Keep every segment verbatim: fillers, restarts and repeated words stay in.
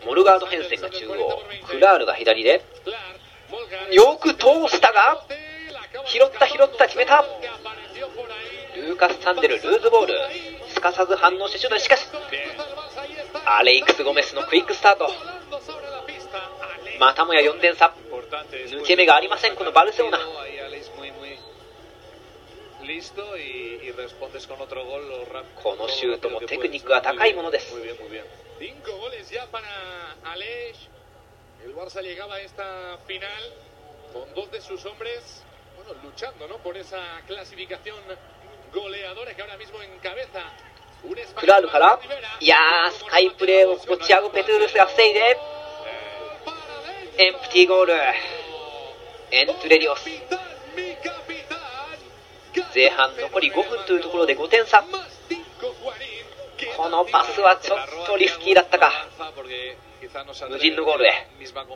モルガード変遷が中央、クラールが左で、よく通したが、拾った拾った決めた。ルーカス・サンデル、ルーズボール、すかさず反応してシュート。しかしアレイクス・ゴメスのクイックスタート、またもやよんてん差、抜け目がありませんこのバルセロナ。このシュートもテクニックが高いものです。 El Barça llegaba a esta final con dos de sus hombres, bueno, luchando, ¿no?, por esa clasificación goleadora que ahora mismo encabeza. クラールから、いやー、スカイプレーをチアゴ・ペトゥールスが防いで、エンプティーゴール。エントゥレリオス、前半残りごふんというところでごてん差。このパスはちょっとリスキーだったか。無人のゴールへ。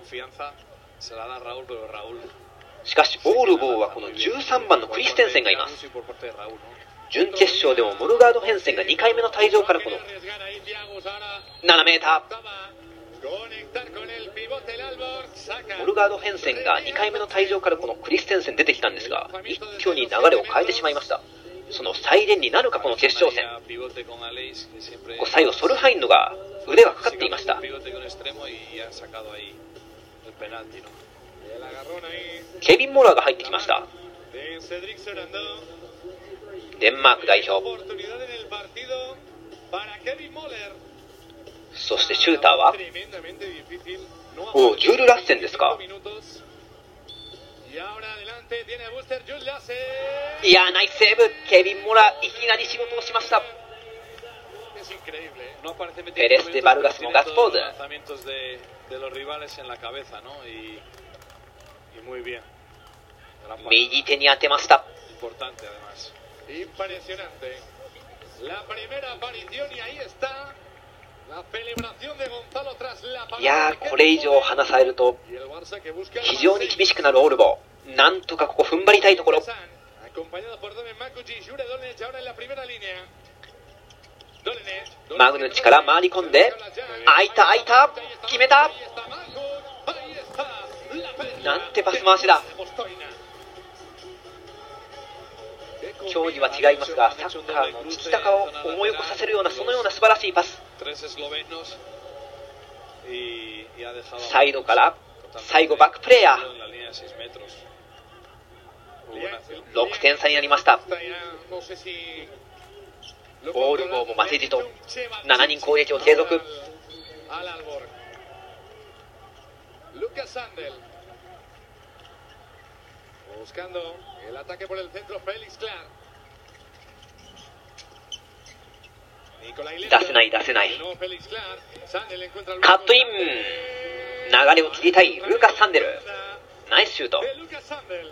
しかしオールボーはこのじゅうさんばんのクリステンセンがいます。準決勝でもモルガード変遷がにかいめの退場からこのななメーター、モルガード変遷がにかいめの退場からこのクリステンセン出てきたんですが、一挙に流れを変えてしまいました。その再現になるかこの決勝戦。最後ソルハインのが腕がかかっていました。ケビン・モラーが入ってきました。デンマーク代表。そしてシューターはおお、ジュール・ラッセンですか。いやー、ナイスセーブ。ケビン・モラーいきなり仕事をしました。ペレス・デ・バルガスもガッツポーズ。右手に当てました。いやー、これ以上離されると非常に厳しくなるオルボ。なんとかここ踏ん張りたいところ。マグヌッチから回り込んで、開いた開いた、決めた。なんてパス回しだ。競技は違いますが、サッカーのチキタカを思い起こさせるような、そのような素晴らしいパス。サイドから最後バックプレーヤー。ろくてん差になりました。オールボーも負けじとしちにん攻撃を継続。出せない出せない。カットイン。流れを切りたいルーカス・サンデル。ナイスシュート。